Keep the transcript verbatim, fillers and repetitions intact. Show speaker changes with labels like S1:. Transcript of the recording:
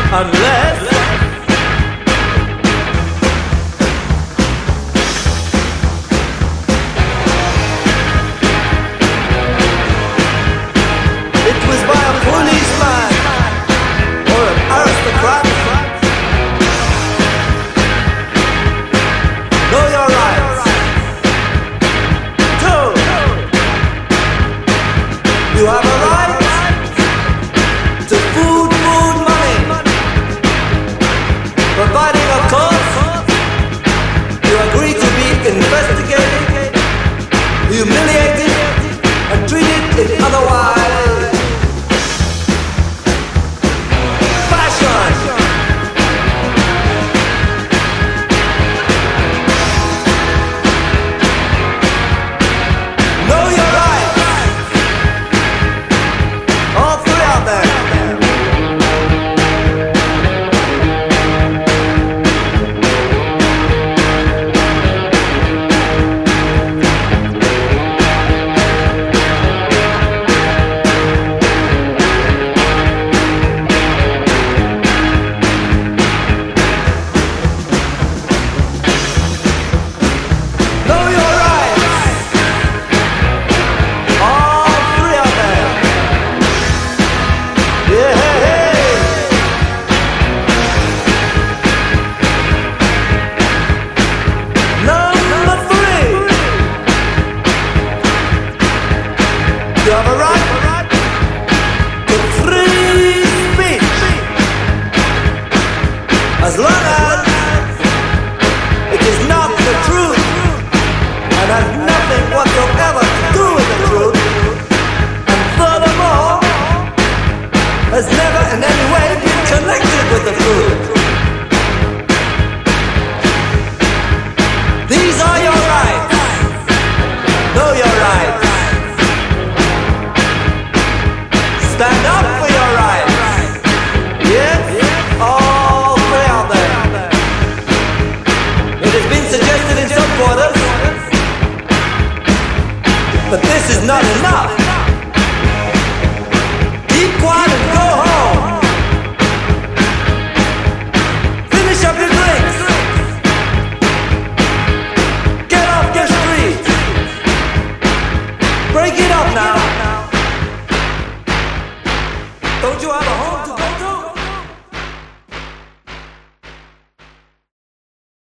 S1: Unless it was by a policeman or an aristocrat. Know your rights. Two, you have a right to food, food, money, providing of course you agree to be investigated, humiliated, and treated in otherwise fashion. Know your rights. All three out there. Know your rights. All three out there. Yeah, hey, hey. Number three. You have a right to free speech, as long as it is not the truth and has nothing whatsoever to do with the truth, and furthermore has never in any way been connected with the truth. These are your rights. Know your rights. Stand up for your rights. Yes, all three out there. It has been suggested in some quarters, but this is not enough. Keep quiet and go home. Finish up your drinks. Get off your street. Break it up now. Don't you have a home to go